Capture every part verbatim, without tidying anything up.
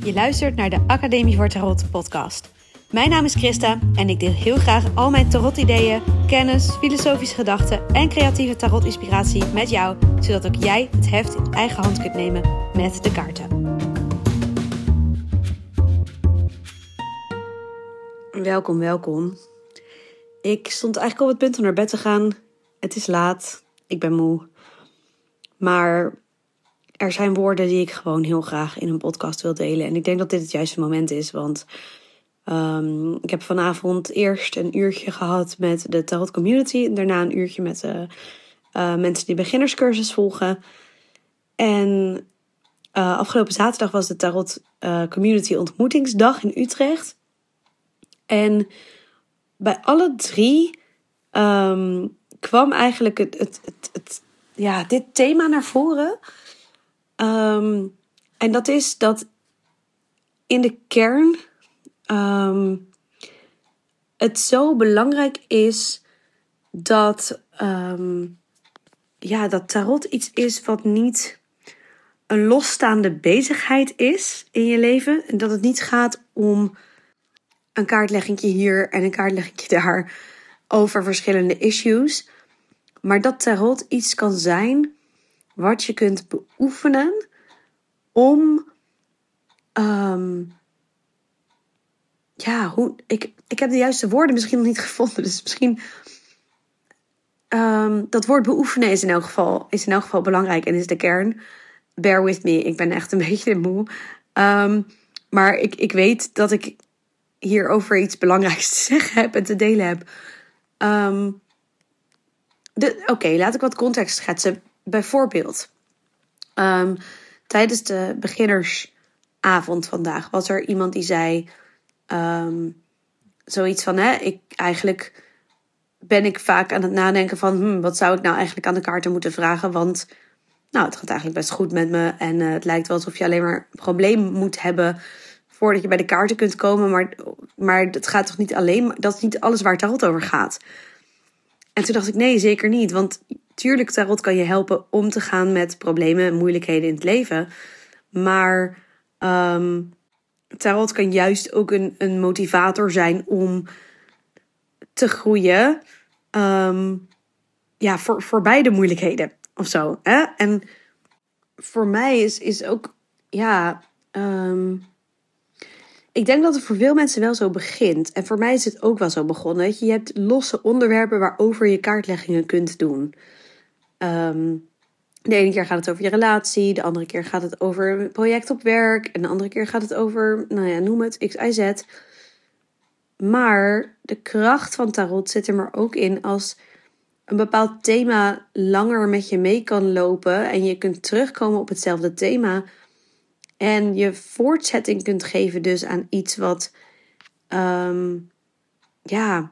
Je luistert naar de Academie voor Tarot podcast. Mijn naam is Christa en ik deel heel graag al mijn tarot-ideeën, kennis, filosofische gedachten en creatieve tarot-inspiratie met jou, zodat ook jij het heft in eigen hand kunt nemen met de kaarten. Welkom, welkom. Ik stond eigenlijk op het punt om naar bed te gaan. Het is laat, ik ben moe. Maar er zijn woorden die ik gewoon heel graag in een podcast wil delen. En ik denk dat dit het juiste moment is, want um, ik heb vanavond eerst een uurtje gehad met de Tarot Community. En daarna een uurtje met uh, uh, mensen die beginnerscursus volgen. En uh, afgelopen zaterdag was de Tarot uh, Community ontmoetingsdag in Utrecht. En bij alle drie um, kwam eigenlijk het, het, het, het, ja, dit thema naar voren. Um, en dat is dat in de kern um, het zo belangrijk is dat, um, ja, dat tarot iets is wat niet een losstaande bezigheid is in je leven. En dat het niet gaat om een kaartleggingje hier en een kaartleggingje daar over verschillende issues. Maar dat tarot iets kan zijn wat je kunt beoefenen om um, ja, hoe ik, ik heb de juiste woorden misschien nog niet gevonden. Dus misschien um, dat woord beoefenen is in elk geval is in elk geval belangrijk en is de kern. Bear with me, ik ben echt een beetje moe. Um, maar ik, ik weet dat ik hierover iets belangrijks te zeggen heb en te delen heb. Um, Oké, okay, laat ik wat context schetsen. Bijvoorbeeld, um, tijdens de beginnersavond vandaag was er iemand die zei um, zoiets van, hè, ik eigenlijk ben ik vaak aan het nadenken van, hmm, wat zou ik nou eigenlijk aan de kaarten moeten vragen? Want nou, het gaat eigenlijk best goed met me en uh, het lijkt wel alsof je alleen maar een probleem moet hebben voordat je bij de kaarten kunt komen. Maar, maar het gaat toch niet alleen, dat is niet alles waar het tarot over gaat. En toen dacht ik, nee, zeker niet. Want tuurlijk, tarot kan je helpen om te gaan met problemen en moeilijkheden in het leven. Maar um, tarot kan juist ook een, een motivator zijn om te groeien. Um, ja, voor, voor beide moeilijkheden of zo. Hè? En voor mij is, is ook, ja, Um, ik denk dat het voor veel mensen wel zo begint. En voor mij is het ook wel zo begonnen. Weet je, je hebt losse onderwerpen waarover je kaartleggingen kunt doen. Um, de ene keer gaat het over je relatie. De andere keer gaat het over een project op werk. En de andere keer gaat het over, nou ja, noem het, X, Y, Z. Maar de kracht van tarot zit er maar ook in als een bepaald thema langer met je mee kan lopen. En je kunt terugkomen op hetzelfde thema. En je voortzetting kunt geven dus aan iets wat, um, ja,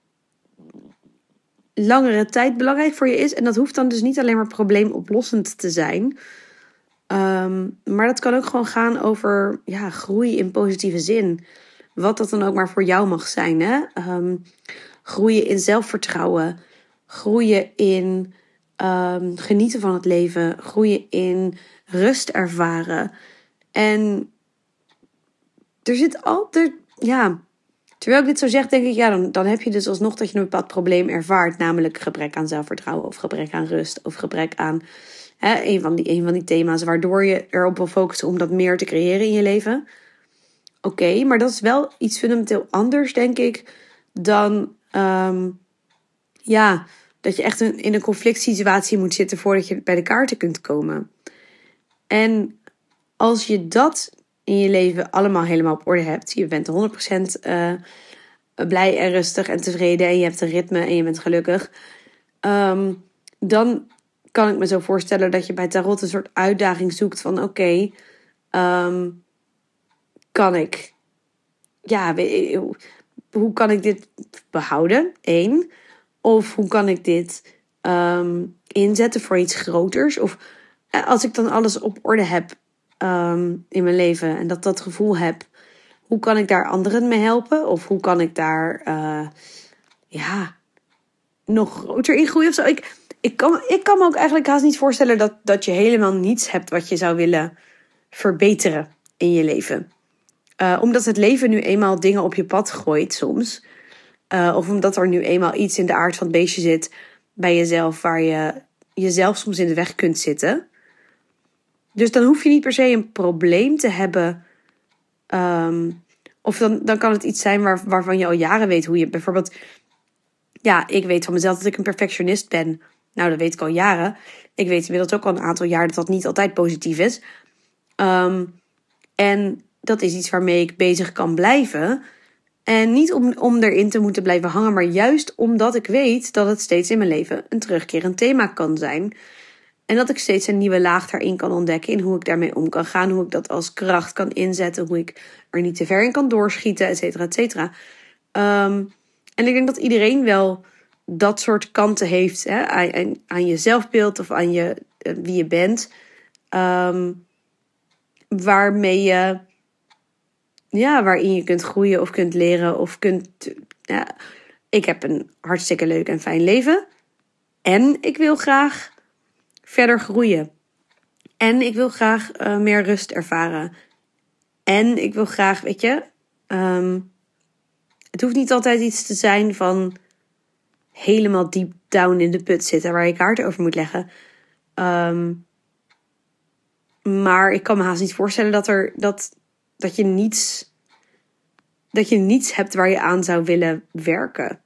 langere tijd belangrijk voor je is. En dat hoeft dan dus niet alleen maar probleemoplossend te zijn. Um, maar dat kan ook gewoon gaan over, ja, groei in positieve zin. Wat dat dan ook maar voor jou mag zijn. Hè? Um, groeien in zelfvertrouwen. Groeien in um, genieten van het leven. Groeien in rust ervaren. En er zit altijd, ja, terwijl ik dit zo zeg, denk ik, ja, dan, dan heb je dus alsnog dat je een bepaald probleem ervaart. Namelijk gebrek aan zelfvertrouwen of gebrek aan rust of gebrek aan hè, een, van die, een van die thema's. Waardoor je erop wil focussen om dat meer te creëren in je leven. Oké, okay, maar dat is wel iets fundamenteel anders, denk ik, dan, um, ja, dat je echt een, in een conflict situatie moet zitten voordat je bij de kaarten kunt komen. En als je dat in je leven allemaal helemaal op orde hebt, je bent honderd procent uh, blij en rustig en tevreden en je hebt een ritme en je bent gelukkig, um, dan kan ik me zo voorstellen dat je bij tarot een soort uitdaging zoekt van oké, okay, um, kan ik, ja, hoe kan ik dit behouden? Eén. Of hoe kan ik dit um, inzetten voor iets groters? Of als ik dan alles op orde heb um, in mijn leven en dat dat gevoel heb, hoe kan ik daar anderen mee helpen? Of hoe kan ik daar uh, ja, nog groter in groeien of zo? Ik, ik, kan, ik kan me ook eigenlijk haast niet voorstellen dat, dat je helemaal niets hebt wat je zou willen verbeteren in je leven. Uh, omdat het leven nu eenmaal dingen op je pad gooit soms. Uh, of omdat er nu eenmaal iets in de aard van het beestje zit bij jezelf waar je jezelf soms in de weg kunt zitten. Dus dan hoef je niet per se een probleem te hebben. Um, of dan, dan kan het iets zijn waar, waarvan je al jaren weet hoe je bijvoorbeeld... Ja, ik weet van mezelf dat ik een perfectionist ben. Nou, dat weet ik al jaren. Ik weet inmiddels ook al een aantal jaar dat dat niet altijd positief is. Um, en dat is iets waarmee ik bezig kan blijven. En niet om, om erin te moeten blijven hangen, maar juist omdat ik weet dat het steeds in mijn leven een terugkerend thema kan zijn. En dat ik steeds een nieuwe laag daarin kan ontdekken in hoe ik daarmee om kan gaan, hoe ik dat als kracht kan inzetten, hoe ik er niet te ver in kan doorschieten, et cetera, et cetera. Um, en ik denk dat iedereen wel dat soort kanten heeft, hè, aan, aan je zelfbeeld of aan je, wie je bent, um, waarmee je, ja, waarin je kunt groeien of kunt leren of kunt, ja, ik heb een hartstikke leuk en fijn leven en ik wil graag verder groeien. En ik wil graag uh, meer rust ervaren. En ik wil graag, weet je... Um, het hoeft niet altijd iets te zijn van... helemaal deep down in de put zitten... waar je kaart over moet leggen. Um, maar ik kan me haast niet voorstellen dat, er, dat, dat, je niets, dat je niets hebt waar je aan zou willen werken.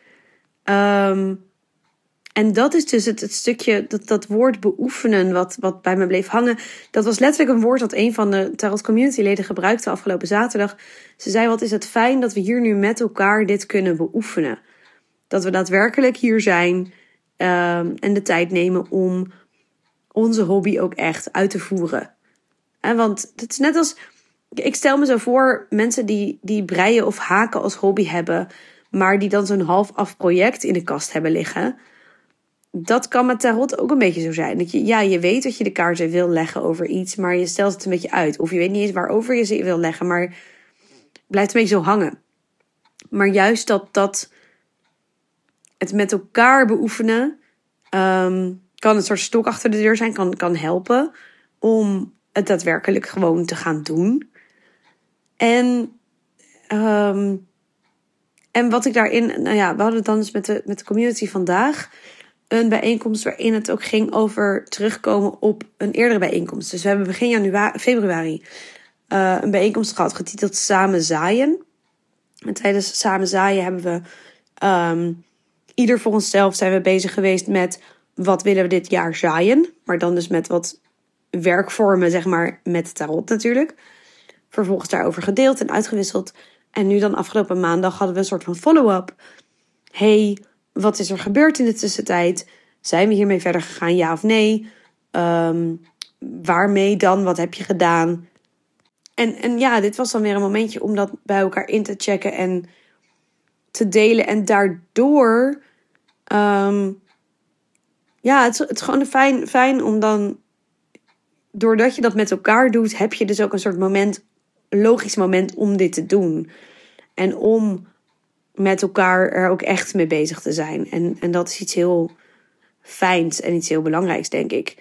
Um, En dat is dus het, het stukje, dat, dat woord beoefenen wat, wat bij me bleef hangen. Dat was letterlijk een woord dat een van de Tarot Community leden gebruikte afgelopen zaterdag. Ze zei, wat is het fijn dat we hier nu met elkaar dit kunnen beoefenen. Dat we daadwerkelijk hier zijn um, en de tijd nemen om onze hobby ook echt uit te voeren. En want het is net als, ik stel me zo voor, mensen die, die breien of haken als hobby hebben, maar die dan zo'n half af project in de kast hebben liggen. Dat kan met tarot ook een beetje zo zijn. Dat je, ja, je weet dat je de kaarten wil leggen over iets, maar je stelt het een beetje uit. Of je weet niet eens waarover je ze wil leggen, maar blijft een beetje zo hangen. Maar juist dat, dat het met elkaar beoefenen um, kan een soort stok achter de deur zijn, kan, kan helpen om het daadwerkelijk gewoon te gaan doen. En, um, en wat ik daarin, nou ja, we hadden het dan dus met de, met de community vandaag. Een bijeenkomst waarin het ook ging over terugkomen op een eerdere bijeenkomst. Dus we hebben begin januari, februari uh, een bijeenkomst gehad getiteld Samen Zaaien. En tijdens Samen Zaaien hebben we um, ieder voor onszelf zijn we bezig geweest met wat willen we dit jaar zaaien. Maar dan dus met wat werkvormen, zeg maar, met tarot natuurlijk. Vervolgens daarover gedeeld en uitgewisseld. En nu dan afgelopen maandag hadden we een soort van follow-up. Hey, wat is er gebeurd in de tussentijd? Zijn we hiermee verder gegaan, ja of nee? Um, waarmee dan? Wat heb je gedaan? En, en ja, dit was dan weer een momentje om dat bij elkaar in te checken en te delen. En daardoor... Um, ja, het, het is gewoon fijn, fijn om dan... Doordat je dat met elkaar doet, heb je dus ook een soort moment... logisch moment om dit te doen. En om... met elkaar er ook echt mee bezig te zijn. En, en dat is iets heel fijns en iets heel belangrijks, denk ik.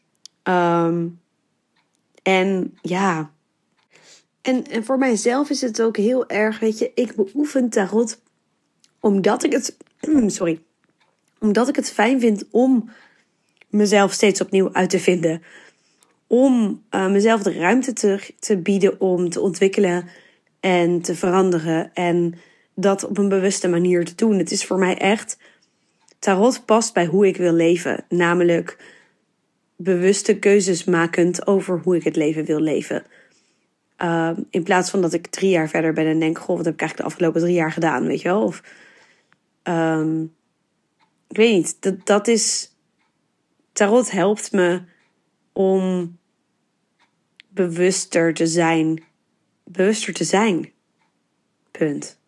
Um, en ja. En, en voor mijzelf is het ook heel erg, weet je, ik beoefen tarot omdat ik het, sorry, omdat ik het fijn vind om mezelf steeds opnieuw uit te vinden. Om uh, mezelf de ruimte te, te bieden om te ontwikkelen en te veranderen en dat op een bewuste manier te doen. Het is voor mij echt... Tarot past bij hoe ik wil leven. Namelijk bewuste keuzes makend over hoe ik het leven wil leven. Uh, in plaats van dat ik drie jaar verder ben en denk... Goh, wat heb ik eigenlijk de afgelopen drie jaar gedaan, weet je wel? Of, um, ik weet niet. Dat, dat is... Tarot helpt me om bewuster te zijn. Bewuster te zijn. Punt.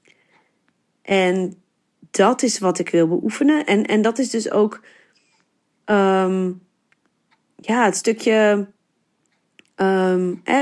En dat is wat ik wil beoefenen. En, en dat is dus ook... Um, ja, het stukje... Um, eh,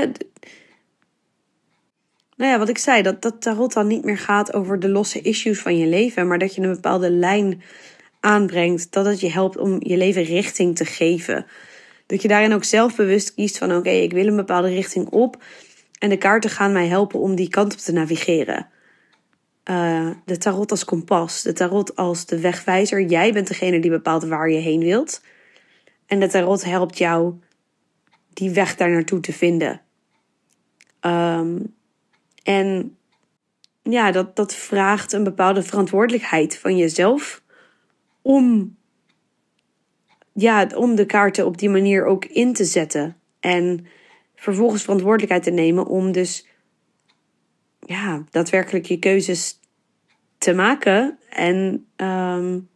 nou ja, wat ik zei. Dat, dat tarot dan niet meer gaat over de losse issues van je leven. Maar dat je een bepaalde lijn aanbrengt. Dat het je helpt om je leven richting te geven. Dat je daarin ook zelfbewust kiest van... Oké, okay, ik wil een bepaalde richting op. En de kaarten gaan mij helpen om die kant op te navigeren. Uh, de tarot als kompas, de tarot als de wegwijzer. Jij bent degene die bepaalt waar je heen wilt. En de tarot helpt jou die weg daar naartoe te vinden. Um, en ja, dat, dat vraagt een bepaalde verantwoordelijkheid van jezelf om, ja, om de kaarten op die manier ook in te zetten. En vervolgens verantwoordelijkheid te nemen om dus ja, daadwerkelijk je keuzes te maken. En um,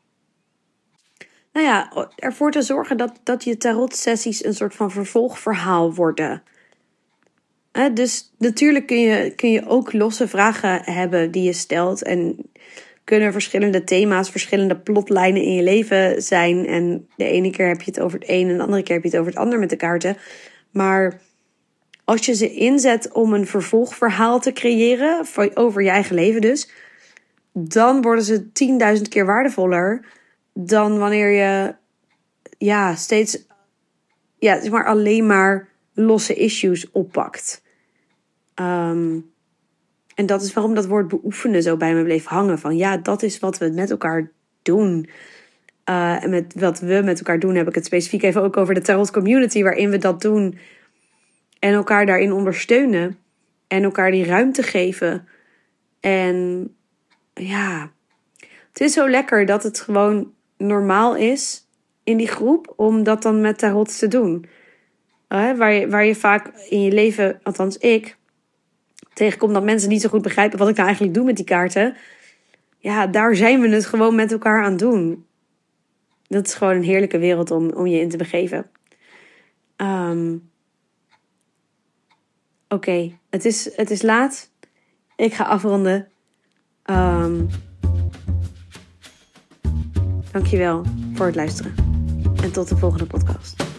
nou ja, ervoor te zorgen dat, dat je tarotsessies een soort van vervolgverhaal worden. Eh, dus natuurlijk kun je, kun je ook losse vragen hebben die je stelt. En kunnen verschillende thema's, verschillende plotlijnen in je leven zijn. En de ene keer heb je het over het een en de andere keer heb je het over het ander met de kaarten. Maar als je ze inzet om een vervolgverhaal te creëren, over je eigen leven dus, dan worden ze tienduizend keer waardevoller dan wanneer je ja, steeds ja, zeg maar alleen maar losse issues oppakt. Um, en dat is waarom dat woord beoefenen zo bij me bleef hangen. Van ja, dat is wat we met elkaar doen. Uh, en met wat we met elkaar doen heb ik het specifiek even ook over de tarot community, waarin we dat doen. En elkaar daarin ondersteunen. En elkaar die ruimte geven. En ja, het is zo lekker dat het gewoon normaal is in die groep om dat dan met tarot te doen. Uh, waar, je, waar je vaak in je leven, althans ik, tegenkomt dat mensen niet zo goed begrijpen wat ik nou eigenlijk doe met die kaarten. Ja, daar zijn we het gewoon met elkaar aan doen. Dat is gewoon een heerlijke wereld om, om je in te begeven. Um, Oké, okay. het, is, het is laat. Ik ga afronden. Um, dankjewel voor het luisteren. En tot de volgende podcast.